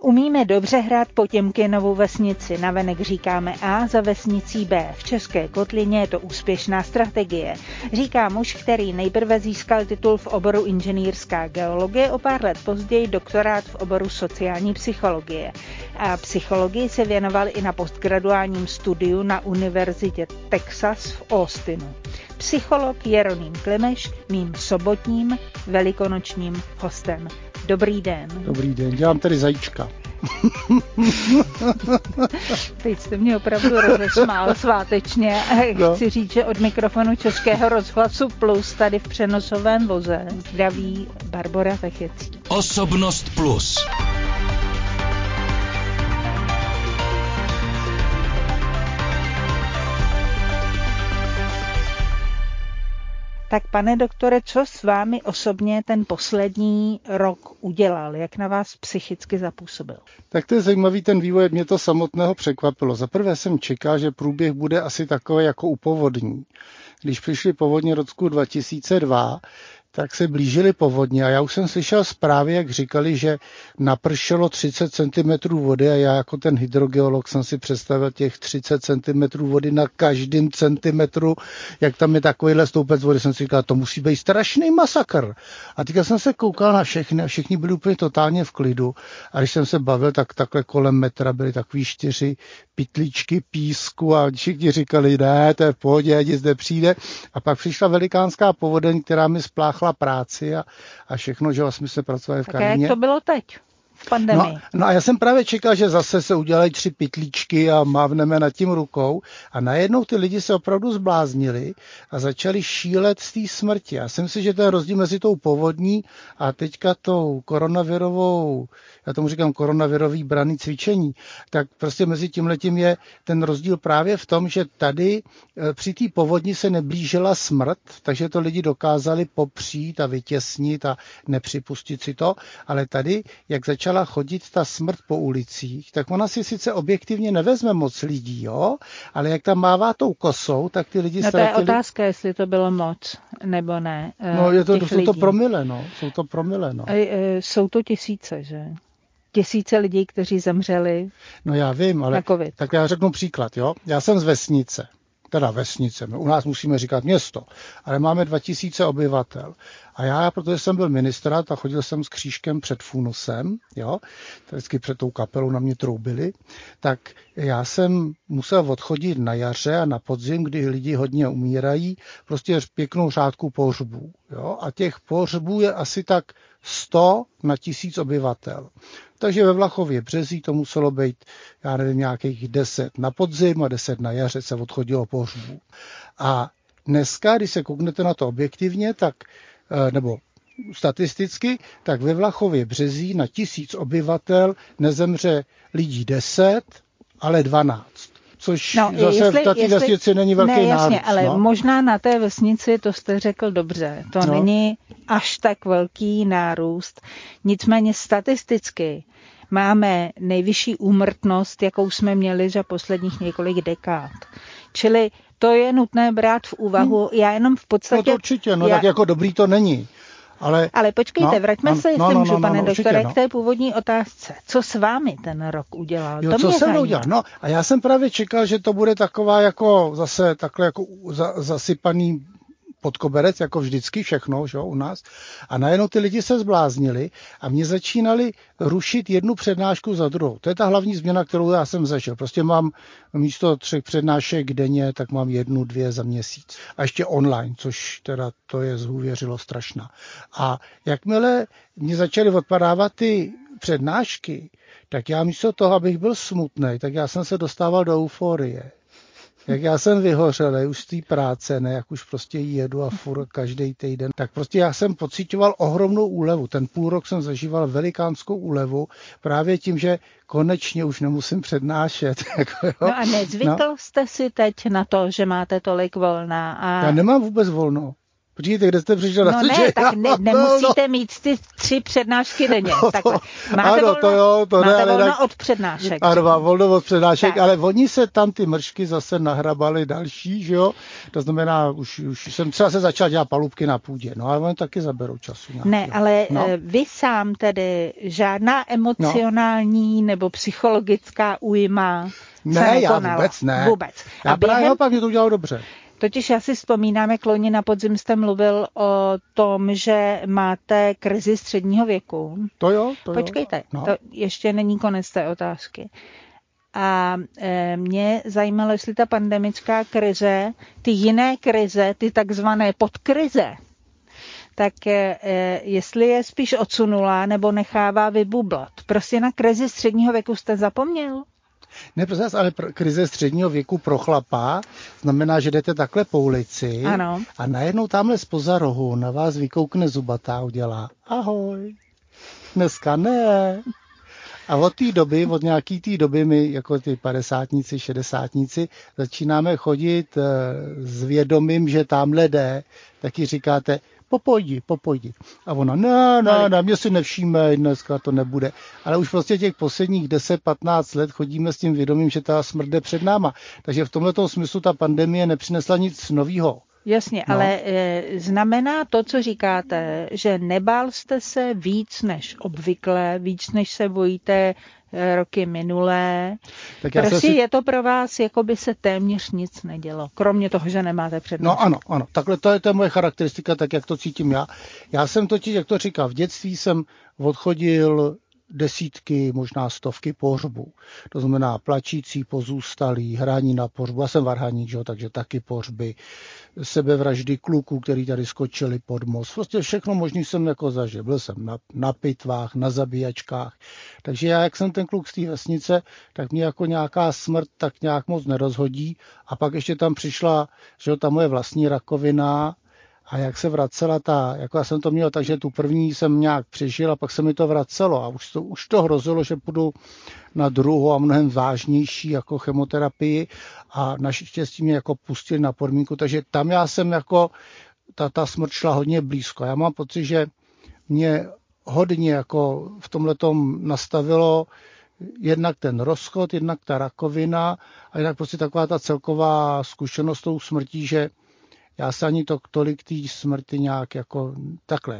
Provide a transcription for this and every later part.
Umíme dobře hrát Potěmkinovu vesnici, navenek říkáme A za vesnicí B. V České kotlině je to úspěšná strategie. Říká muž, který nejprve získal titul v oboru inženýrská geologie, o pár let později doktorát v oboru sociální psychologie. A psychologii se věnoval i na postgraduálním studiu na univerzitě Texas v Austinu. Psycholog Jeroným Klimeš, mým sobotním velikonočním hostem. Dobrý den. Dobrý den, dělám tady zajíčka. Teď jste mě opravdu rozesmál svátečně. Chci říct, že od mikrofonu Českého rozhlasu Plus tady v přenosovém voze zdraví Barbora Techecí. Osobnost Plus. Tak pane doktore, co s vámi osobně ten poslední rok udělal? Jak na vás psychicky zapůsobil? Tak to je zajímavý ten vývoj, mě to samotného překvapilo. Za prvé jsem čekal, že průběh bude asi takový jako u povodní. Když přišly povodně roku 2002, tak se blížily povodně a já už jsem slyšel zprávy, jak říkali, že napršelo 30 cm vody a já jako ten hydrogeolog jsem si představil těch 30 cm vody na každém centimetru, jak tam je takovýhle stoupec vody, jsem si říkal, to musí být strašný masakr. A teďka jsem se koukal na všechny a všichni byli úplně totálně v klidu a když jsem se bavil, tak takhle kolem metra byly takový 4 pytlíčky písku a všichni říkali, ne, to je v pohodě, nic nepřijde. A pak přišla velikánská povodeň, která mi spláchla práci a všechno, že vlastně jsme pracovali v Karlíně. Tak jak to bylo teď v pandemii? No a já jsem právě čekal, že zase se udělají 3 pytlíčky a mávneme nad tím rukou a najednou ty lidi se opravdu zbláznili a začali šílet z té smrti. Já si myslím, že ten rozdíl mezi tou povodní a teďka tou koronavirovou, já tomu říkám koronavirový branný cvičení, tak prostě mezi tímhletím je ten rozdíl právě v tom, že tady při té povodni se neblížila smrt, takže to lidi dokázali popřít a vytěsnit a nepřipustit si to, ale tady, jak začala chodit ta smrt po ulicích, tak ona si sice objektivně nevezme moc lidí, jo, ale jak tam mává tou kosou, tak ty lidi ztratili... No to je otázka, jestli to bylo moc, nebo ne. No jsou to promile, no. Jsou to promile, no. Jsou to tisíce, že? Tisíce lidí, kteří zemřeli. No já vím, ale tak já řeknu příklad, jo. Já jsem z vesnice. Teda vesnice, u nás musíme říkat město, ale máme 2000 obyvatel. A já, protože jsem byl ministrát a chodil jsem s křížkem před funusem, jo, vždycky před tou kapelou na mě troubili, tak já jsem musel odchodit na jaře a na podzim, kdy lidi hodně umírají, prostě pěknou řádku pohřbů. Jo, a těch pohřbů je asi tak 100 na 1000 obyvatel. Takže ve Vlachově Březí to muselo být, já nevím, nějakých 10 na podzim a 10 na jaře se odchodilo pohřbů. A dneska, když se kouknete na to objektivně, tak, nebo statisticky, tak ve Vlachově Březí na 1000 obyvatel nezemře lidí 10, ale 12. Což zase v té vesnici není velký nárůst. Jasně, ale možná na té vesnici, to jste řekl dobře, to není až tak velký nárůst. Nicméně statisticky máme nejvyšší úmrtnost, jakou jsme měli za posledních několik dekád. Čili to je nutné brát v úvahu. Já jenom v podstatě... No to určitě, tak jako dobrý to není. Ale počkejte, vraťme se, jestli můžu, pane doktore, k té původní otázce. Co s vámi ten rok udělal? Jo, co jsem udělal? No, a já jsem právě čekal, že to bude taková jako zase takhle jako zasypaný pod koberec, jako vždycky všechno, že, u nás. A najednou ty lidi se zbláznili a mě začínali rušit jednu přednášku za druhou. To je ta hlavní změna, kterou já jsem zažil. Prostě mám místo 3 přednášek denně, tak mám 1, 2 za měsíc. A ještě online, což teda to je zhůvěřilo strašná. A jakmile mě začaly odpadávat ty přednášky, tak já místo toho, abych byl smutný, tak já jsem se dostával do euforie. Jak já jsem vyhořelej už z té práce, ne, jak už prostě jedu a furt každý týden, tak prostě já jsem pociťoval ohromnou úlevu. Ten půl rok jsem zažíval velikánskou úlevu právě tím, že konečně už nemusím přednášet. No a nezvykl jste si teď na to, že máte tolik volna? Já nemám vůbec volno. Počkejte, kde jste přišel na to, ne, tak nemusíte mít ty 3 přednášky denně. Takhle. Máte volno od přednášek. Ano, mám volno od přednášek, ale oni se tam ty mršky zase nahrabali další, že jo? To znamená, už jsem třeba se začal dělat palubky na půdě, no ale oni taky zaberou času. Ne, ale vy sám tedy žádná emocionální nebo psychologická újma ne, já vůbec ne. Já právě opak mě to udělalo dobře. Totiž já si vzpomínám, jak loni na podzim jste mluvil o tom, že máte krizi středního věku. To jo. Počkejte, to ještě není konec té otázky. A mě zajímalo, jestli ta pandemická krize, ty jiné krize, ty takzvané podkrize, tak jestli je spíš odsunula nebo nechává vybublat. Prostě na krizi středního věku jste zapomněl? Ne, prosím vás, ale krize středního věku pro chlapa znamená, že jdete takhle po ulici a najednou tamhle zpoza rohu na vás vykoukne zubatá, udělá ahoj, dneska ne. A od té doby, od nějaký té doby my jako ty 50-tníci, 60-tníci začínáme chodit s vědomím, že tamhle jde, taky říkáte popojdi. A ona, ne, mě si nevšíme, dneska to nebude. Ale už prostě těch posledních 10-15 let chodíme s tím vědomím, že ta smrt jde před náma. Takže v tomhletom smyslu ta pandemie nepřinesla nic novýho. Jasně, ale znamená to, co říkáte, že nebál jste se víc než obvykle, víc než se bojíte roky minulé. Prostě je to pro vás, jako by se téměř nic nedělo, kromě toho, že nemáte přednášku. No ano, takhle to je moje charakteristika, tak jak to cítím já. Já jsem totiž, jak to říkám, v dětství jsem odchodil desítky, možná stovky pohřbů. To znamená plačící, pozůstalí, hraní na pohřbu. Já jsem varhaník, takže taky pohřby, sebevraždy kluků, který tady skočili pod most. Prostě všechno možný jsem jako zažil. Byl jsem na pitvách, na zabíjačkách. Takže já, jak jsem ten kluk z té vesnice, tak mě jako nějaká smrt tak nějak moc nerozhodí. A pak ještě tam přišla, že ta moje vlastní rakovina. A jak se vracela jako já jsem to měl, takže tu první jsem nějak přežil a pak se mi to vracelo a už to hrozilo, že půjdu na druhou a mnohem vážnější jako chemoterapii a naštěstí mě jako pustili na podmínku, takže tam já jsem jako, ta smrt šla hodně blízko. Já mám pocit, že mě hodně jako v tomhletom nastavilo jednak ten rozchod, jednak ta rakovina a jednak prostě taková ta celková zkušenost tou smrtí, že já se ani tolik té smrti nějak jako takhle.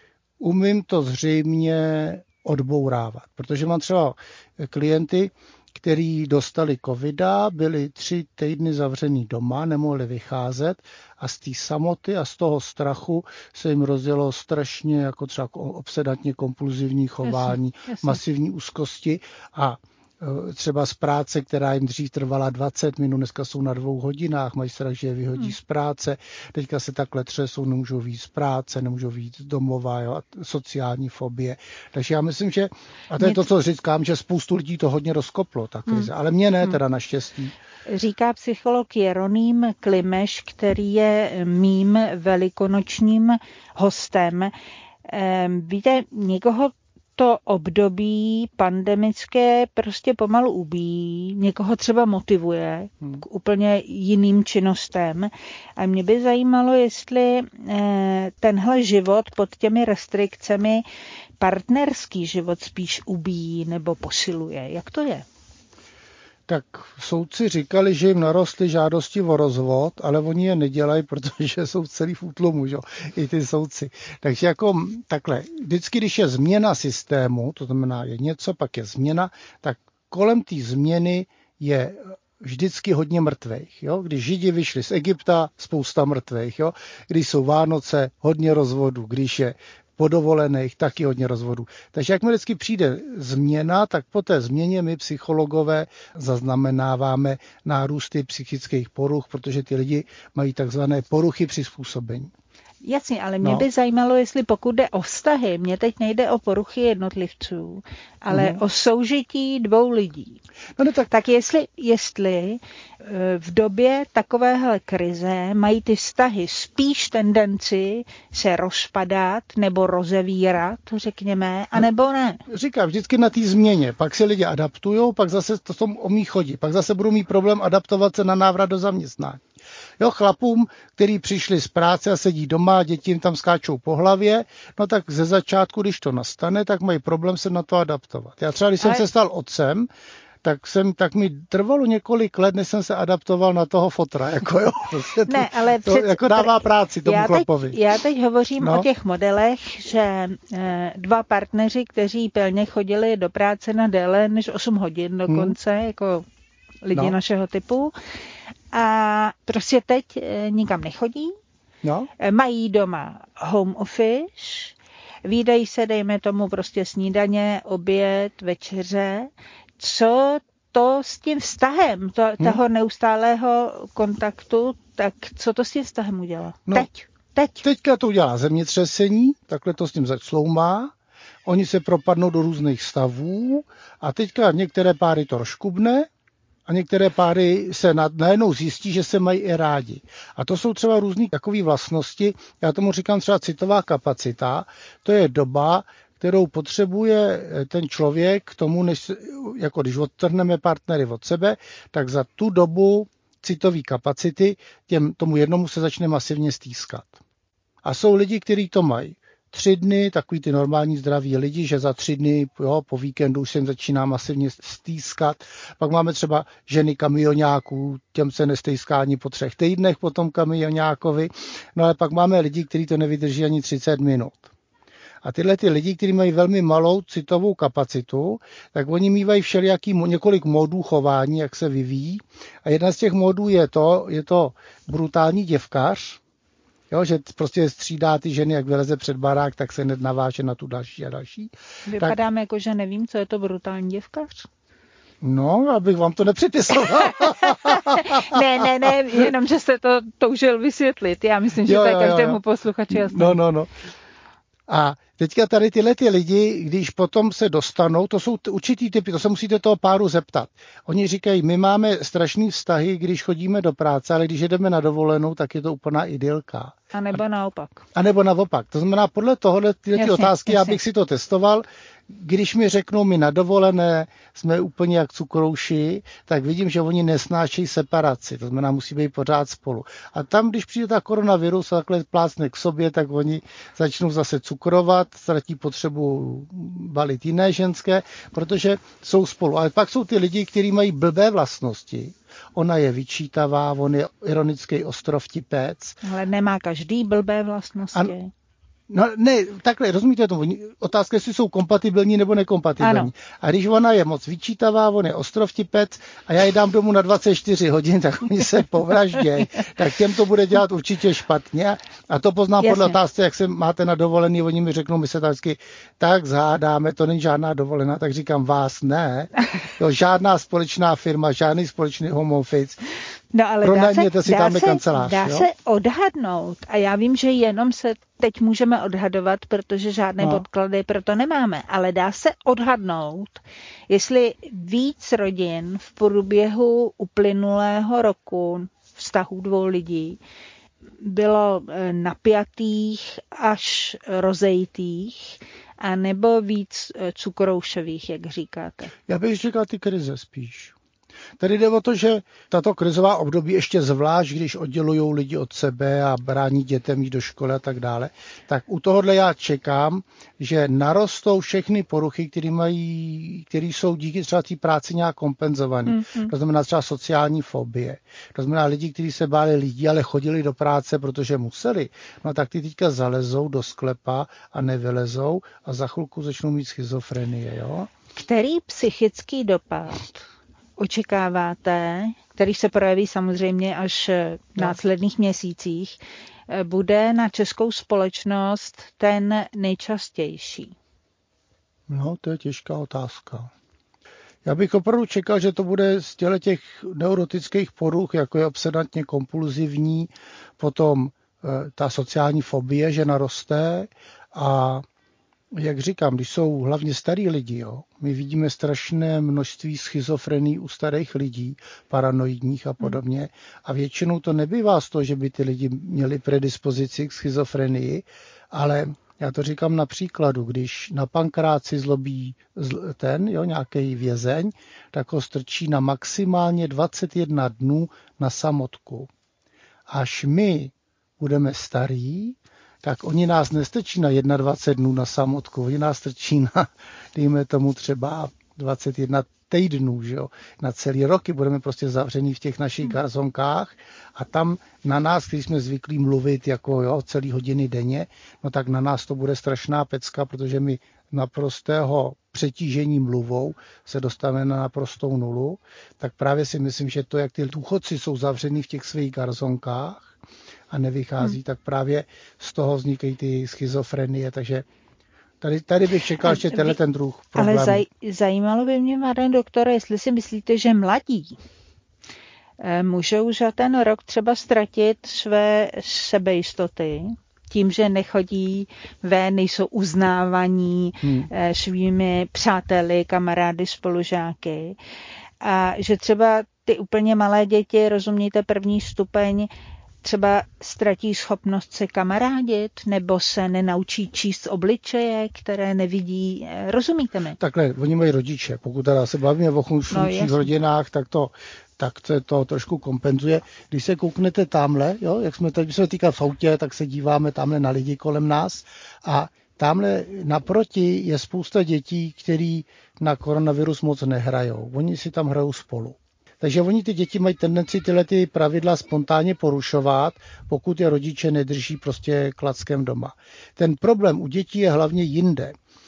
Umím to zřejmě odbourávat, protože mám třeba klienty, kteří dostali covida, byli 3 týdny zavřený doma, nemohli vycházet a z té samoty a z toho strachu se jim rozjelo strašně jako třeba obsedantně kompulzivní chování, jasně. Masivní úzkosti a třeba z práce, která jim dřív trvala 20 minut, dneska jsou na 2 hodinách, mají strach, že je vyhodí z práce, teďka se takhle třesou, nemůžou vyjít z práce, nemůžou vyjít z domova, jo, a sociální fobie. Takže já myslím, že, a to je to, co říkám, že spoustu lidí to hodně rozkoplo, ta krize, ale mě ne, teda naštěstí. Říká psycholog Jeroným Klimeš, který je mým velikonočním hostem. Víte, někoho to období pandemické prostě pomalu ubíjí, někoho třeba motivuje k úplně jiným činnostem. A mě by zajímalo, jestli tenhle život pod těmi restrikcemi partnerský život spíš ubíjí nebo posiluje. Jak to je? Tak soudci říkali, že jim narostly žádosti o rozvod, ale oni je nedělají, protože jsou celý v útlumu, že? I ty soudci. Takže jako takhle, vždycky, když je změna systému, to znamená je něco, pak je změna, tak kolem té změny je vždycky hodně mrtvejch. Jo? Když Židi vyšli z Egypta, spousta mrtvejch. Jo? Když jsou Vánoce, hodně rozvodů. Když je po dovolených, taky hodně rozvodů. Takže jak mi vždycky přijde změna, tak po té změně my psychologové zaznamenáváme nárůsty psychických poruch, protože ty lidi mají takzvané poruchy přizpůsobení. Jasně, ale mě by zajímalo, jestli pokud jde o vztahy, mně teď nejde o poruchy jednotlivců, ale o soužití 2 lidí. No, tak jestli v době takovéhle krize mají ty vztahy spíš tendenci se rozpadat nebo rozevírat, řekněme, anebo ne? Říkám, vždycky na té změně. Pak se lidi adaptujou, pak zase to omíchodí. Pak zase budou mít problém adaptovat se na návrat do zaměstnání. Jo, chlapům, který přišli z práce a sedí doma a děti jim tam skáčou po hlavě, no tak ze začátku, když to nastane, tak mají problém se na to adaptovat. Já třeba, když jsem se stal otcem, tak mi trvalo několik let, než jsem se adaptoval na toho fotra. Jako, jo, ne, ale to jako dává práci tomu chlapovi. Já teď hovořím o těch modelech, že dva partneři, kteří pilně chodili do práce na déle než 8 hodin dokonce, jako lidi našeho typu, a prostě teď nikam nechodí, mají doma home office, vídají se, dejme tomu prostě snídaně, oběd, večeře. Co to s tím vztahem, toho neustálého kontaktu, tak co to s tím vztahem udělá? Teďka to udělá zemětřesení, takhle to s tím začloumá, oni se propadnou do různých stavů a teďka některé páry to rozkubne a některé páry se najednou zjistí, že se mají i rádi. A to jsou třeba různé takové vlastnosti, já tomu říkám třeba citová kapacita, to je doba, kterou potřebuje ten člověk k tomu, než, jako když odtrhneme partnery od sebe, tak za tu dobu citové kapacity tomu jednomu se začne masivně stýskat. A jsou lidi, kteří to mají 3 dny, takový ty normální zdraví lidi, že za 3 dny po víkendu už se jim začíná masivně stýskat. Pak máme třeba ženy kamioňáků, těm se nestýská ani po 3 týdnech po tom kamioňákovi. No ale pak máme lidi, kteří to nevydrží ani 30 minut. A tyhle ty lidi, kteří mají velmi malou citovou kapacitu, tak oni mývají několik módů chování, jak se vyvíjí. A jedna z těch módů je to brutální děvkař, jo, že prostě střídá ty ženy, jak vyleze před barák, tak se hned naváže na tu další a další. Vypadáme jako, že nevím, co je to brutální děvkař. No, abych vám to nepřipisoval. ne, jenom, že jste to toužil vysvětlit. Já myslím, že to je každému posluchači jasné. No. A teďka tady tyhle ty lidi, když potom se dostanou, to jsou určitý typy, to se musíte toho páru zeptat. Oni říkají, my máme strašný vztahy, když chodíme do práce, ale když jedeme na dovolenou, tak je to úplná idylka. A nebo naopak. To znamená, podle tohohle ty otázky, já bych si to testoval. Když mi řeknou, my na dovolené jsme úplně jak cukrouši, tak vidím, že oni nesnášejí separaci. To znamená, musí být pořád spolu. A tam, když přijde ta koronavirus a takhle plácne k sobě, tak oni začnou zase cukrovat, ztratí potřebu balit jiné ženské, protože jsou spolu. Ale pak jsou ty lidi, kteří mají blbé vlastnosti. Ona je vyčítavá, on je ironický ostrovtipec. Ale nemá každý blbé vlastnosti. No ne, takhle, rozumíte tomu, otázka, jestli jsou kompatibilní nebo nekompatibilní. Ano. A když ona je moc vyčítavá, on je ostrovtipec a já ji dám domů na 24 hodin, tak oni se povraždějí, tak těm to bude dělat určitě špatně. A to poznám podle otázky, jak se máte na dovolený, oni mi řeknou, my se vždycky tak zhádáme, to není žádná dovolená, tak říkám, vás ne. Jo, žádná společná firma, žádný společný home office. No ale dá se odhadnout a já vím, že jenom se teď můžeme odhadovat, protože žádné podklady pro to nemáme, ale dá se odhadnout, jestli víc rodin v průběhu uplynulého roku vztahů 2 lidí bylo napjatých až rozejtých, a nebo víc cukroušových, jak říkáte? Já bych říkal ty krize spíš. Tady jde o to, že tato krizová období ještě zvlášť, když oddělují lidi od sebe a brání dětem jít do školy a tak dále, tak u tohohle já čekám, že narostou všechny poruchy, které jsou díky třeba té práci nějak kompenzované. To znamená třeba sociální fobie. To znamená lidi, kteří se báli lidí, ale chodili do práce, protože museli. No tak ty teďka zalezou do sklepa a nevylezou a za chvilku začnou mít schizofrenie. Jo? Který psychický dopad očekáváte, který se projeví samozřejmě až v následných měsících, bude na českou společnost ten nejčastější? No, to je těžká otázka. Já bych opravdu čekal, že to bude z těch neurotických poruch, jako je obsedantně kompulzivní, potom ta sociální fobie, že naroste a jak říkám, když jsou hlavně starý lidi, jo, my vidíme strašné množství schizofrení u starých lidí, paranoidních a podobně. A většinou to nebývá z toho, že by ty lidi měli predispozici k schizofrenii, ale já to říkám na příkladu, když na pankráci zlobí nějaký vězeň, tak ho strčí na maximálně 21 dnů na samotku. až my budeme starí, tak oni nás nestrčí na 21 dnů na samotku, oni nás strčí na, dejme tomu třeba 21 týdnů, že jo? Na celý roky budeme prostě zavřený v těch našich garzonkách a tam na nás, když jsme zvyklí mluvit jako jo, celý hodiny denně, no tak na nás to bude strašná pecka, protože my naprostého přetížení mluvou se dostaneme na naprostou nulu, tak právě si myslím, že to, jak ty důchodci jsou zavřený v těch svých garzonkách a nevychází, tak právě z toho vznikají ty schizofrenie, takže tady bych čekal ještě ten druh problému. Ale zajímalo by mě, pane doktore, jestli si myslíte, že mladí můžou za ten rok třeba ztratit své sebejistoty tím, že nechodí ven, nejsou uznávaní svými přáteli, kamarády, spolužáky a že třeba ty úplně malé děti, rozumíte, první stupeň, třeba ztratí schopnost se kamarádit, nebo se nenaučí číst obličeje, které nevidí. Rozumíte mi? Takhle, oni mají rodiče. Pokud teda se bavíme o funkčních rodinách, tak to trošku kompenzuje. Když se kouknete tamhle, jo, jak jsme teď se týká v autě, tak se díváme tamhle na lidi kolem nás a tamhle naproti je spousta dětí, který na koronavirus moc nehrajou. Oni si tam hrajou spolu. Takže oni ty děti mají tendenci tyhle ty pravidla spontánně porušovat, pokud je rodiče nedrží prostě klackem doma. Ten problém u dětí je hlavně jinde.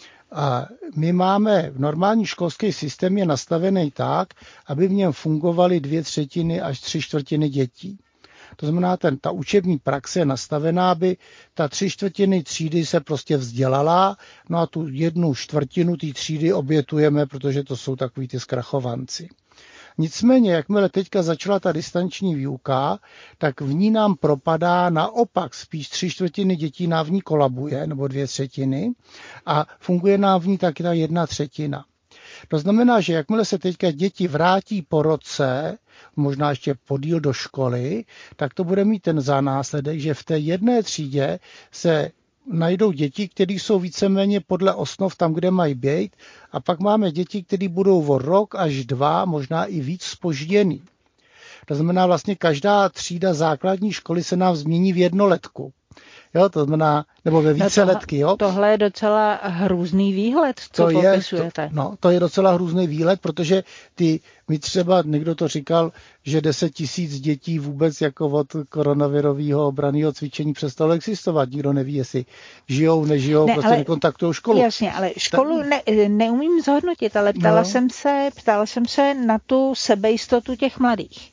A my máme, v normální školský systém je nastavený tak, aby v něm fungovaly 2/3 až 3/4 dětí. To znamená, ta učební praxe je nastavená, aby ta 3/4 třídy se prostě vzdělala, no a tu 1/4 té třídy obětujeme, protože to jsou takový ty zkrachovanci. Nicméně, jakmile teďka začala ta distanční výuka, tak v ní nám propadá naopak spíš 3/4 dětí nám v ní kolabuje, nebo 2/3, a funguje nám v ní taky ta 1/3. To znamená, že jakmile se teďka děti vrátí po roce, možná ještě podíl do školy, tak to bude mít ten následek, že v té jedné třídě se najdou děti, které jsou víceméně podle osnov tam, kde mají být, a pak máme děti, které budou o rok až 2, možná i víc zpožděný. To znamená, vlastně každá třída základní školy se nám změní v jednoletku. Jo, to znamená, nebo ve víceletky. Jo. Tohle je docela hrůzný výhled, co popisujete. To je docela hrůzný výhled, protože mi třeba, někdo to říkal, že 10 000 dětí vůbec jako od koronavirového obranného cvičení přestalo existovat. Nikdo neví, jestli žijou, nežijou, prostě nekontaktují školu. Jasně, ale školu neumím zhodnotit, ale ptala jsem se na tu sebejistotu těch mladých.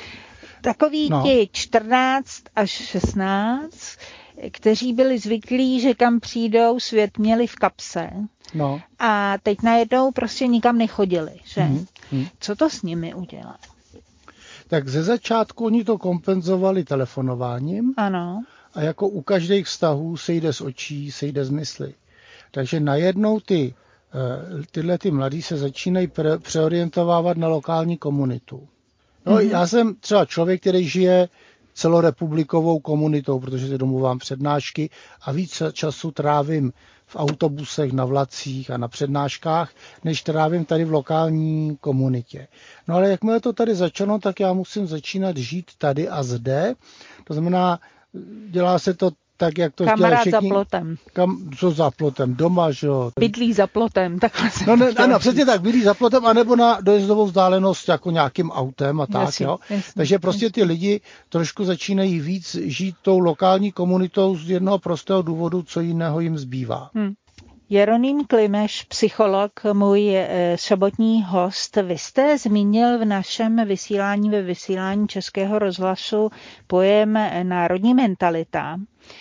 Takový ti 14 až 16, kteří byli zvyklí, že kam přijdou, svět měli v kapse. No. A teď najednou prostě nikam nechodili. Že? Co to s nimi udělá? Tak ze začátku oni to kompenzovali telefonováním. Ano. A jako u každých vztahů se jde z očí, se jde z mysli. Takže najednou tyhle mladí se začínají přeorientovávat na lokální komunitu. No, já jsem třeba člověk, který žije celorepublikovou komunitou, protože si domluvám přednášky a víc času trávím v autobusech, na vlacích a na přednáškách, než trávím tady v lokální komunitě. No ale jakmile to tady začalo, tak já musím začínat žít tady a zde. To znamená, dělá se to tak, jak to kamarád všichni, za plotem. Co za plotem? Doma, že jo? Bydlí za plotem, takhle se ano, přesně tak, bydlí za plotem, anebo na dojezdovou vzdálenost jako nějakým autem a tak, jasně, jo? Jasně, takže prostě ty lidi trošku začínají víc žít tou lokální komunitou z jednoho prostého důvodu, co jiného jim zbývá. Jeroným Klimeš, psycholog, můj sobotní host. Vy jste zmínil v našem vysílání, ve vysílání Českého rozhlasu pojem národní mentalita.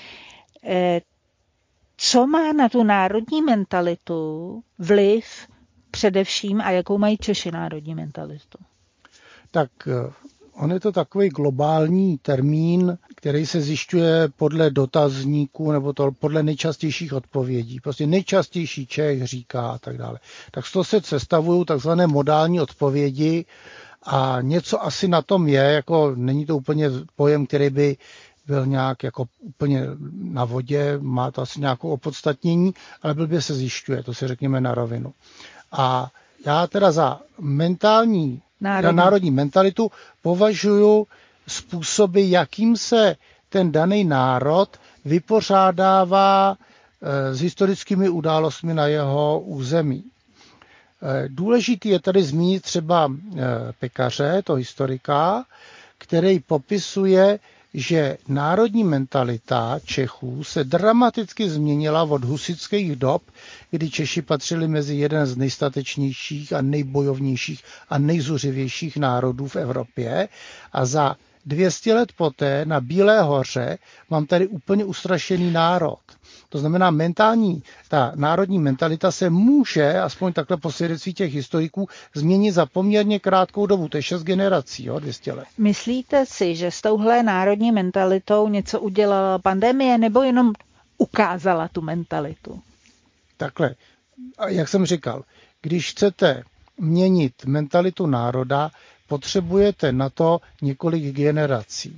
Co má na tu národní mentalitu vliv především a jakou mají Češi národní mentalitu? Tak on je to takový globální termín, který se zjišťuje podle dotazníků nebo podle nejčastějších odpovědí. Prostě nejčastější Čech říká a tak dále. Tak z toho se sestavují takzvané modální odpovědi a něco asi na tom je, jako není to úplně pojem, který by byl nějak jako úplně na vodě, má to asi nějakou opodstatnění, ale blbě se zjišťuje, to si řekněme na rovinu. A já teda za národní mentalitu považuju způsoby, jakým se ten daný národ vypořádává s historickými událostmi na jeho území. Důležitý je tady zmínit třeba Pekaře, to historika, který popisuje, že národní mentalita Čechů se dramaticky změnila od husitských dob, kdy Češi patřili mezi jeden z nejstatečnějších a nejbojovnějších a nejzuřivějších národů v Evropě. A za 200 let poté na Bílé hoře mám tady úplně ustrašený národ. To znamená, ta národní mentalita se může, aspoň takhle po svědectví těch historiků, změnit za poměrně krátkou dobu. To je 6 generací, 200 let. Myslíte si, že s touhle národní mentalitou něco udělala pandemie, nebo jenom ukázala tu mentalitu? Takhle, jak jsem říkal, když chcete měnit mentalitu národa, potřebujete na to několik generací.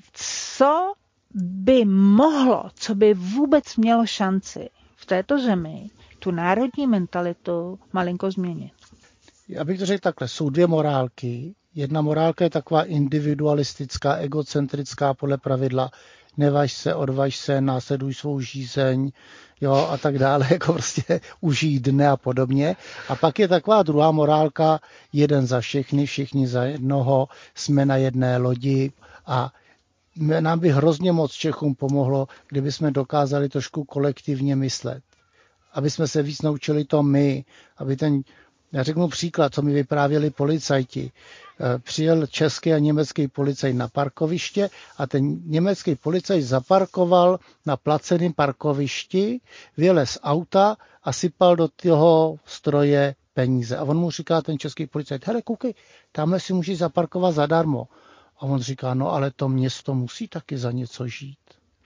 Co by vůbec mělo šanci v této zemi tu národní mentalitu malinko změnit? Já bych to řekl takhle, jsou dvě morálky. Jedna morálka je taková individualistická, egocentrická podle pravidla nevaž se, odvaž se, následuj svou žízeň, jo, a tak dále, jako prostě užij dne a podobně. A pak je taková druhá morálka, jeden za všechny, všichni za jednoho, jsme na jedné lodi a nám by hrozně moc Čechům pomohlo, kdyby jsme dokázali trošku kolektivně myslet. Aby jsme se víc naučili to my, já řeknu příklad, co mi vyprávěli policajti. Přijel český a německý policajt na parkoviště a ten německý policajt zaparkoval na placeném parkovišti, vylez z auta a sypal do toho stroje peníze. A on mu říká, ten český policajt, hele, koukej, tamhle si můžeš zaparkovat zadarmo. A on říká, no ale to město musí taky za něco žít.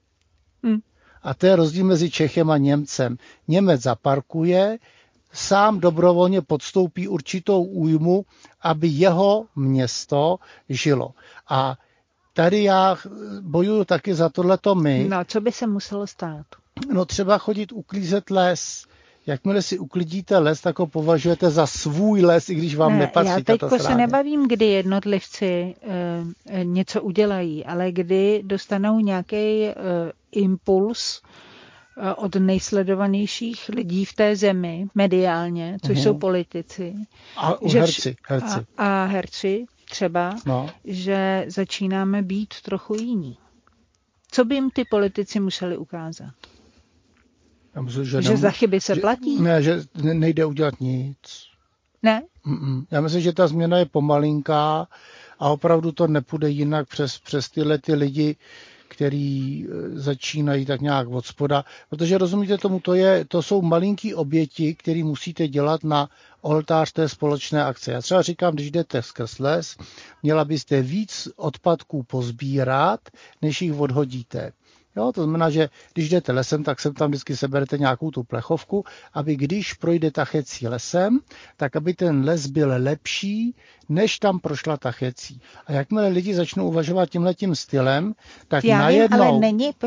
A to je rozdíl mezi Čechem a Němcem. Němec zaparkuje, sám dobrovolně podstoupí určitou újmu, aby jeho město žilo. A tady já bojuju taky za tohleto my. No, co by se muselo stát? No třeba chodit uklízet les. Jakmile si uklidíte les, tak ho považujete za svůj les, i když vám nepatří. Já teď se nebavím, kdy jednotlivci něco udělají, ale kdy dostanou nějaký impuls od nejsledovanějších lidí v té zemi, mediálně, což jsou politici. A herci. A herci třeba, že začínáme být trochu jiní. Co by jim ty politici museli ukázat? Myslím, že za chyby se platí? Ne, že nejde udělat nic. Ne? Já myslím, že ta změna je pomalinká a opravdu to nepůjde jinak přes tyhle ty lidi, který začínají tak nějak od spoda. Protože rozumíte tomu, to jsou malinký oběti, které musíte dělat na oltář té společné akce. Já třeba říkám, když jdete skrz les, měla byste víc odpadků pozbírat, než jich odhodíte. Jo, to znamená, že když jdete lesem, tak sem tam vždycky seberete nějakou tu plechovku, aby když projde tachecí lesem, tak aby ten les byl lepší, než tam prošla tachecí. A jakmile lidi začnou uvažovat tímhletím stylem, tak najednou ale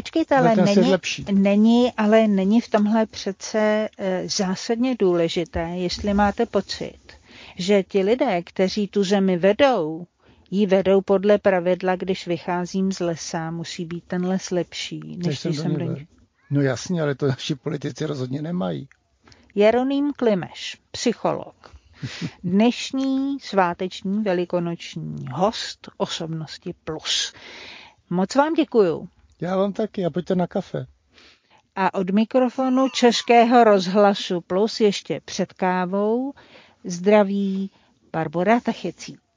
není v tomhle přece zásadně důležité, jestli máte pocit, že ti lidé, kteří tu zemi vedou, ji vedou podle pravidla, když vycházím z lesa, musí být ten les lepší, než jsem do něj. No jasně, ale to naši politici rozhodně nemají. Jeroným Klimeš, psycholog. Dnešní sváteční velikonoční host Osobnosti Plus. Moc vám děkuju. Já vám taky, a pojďte na kafe. A od mikrofonu Českého rozhlasu Plus ještě před kávou zdraví Barbora Tachecík.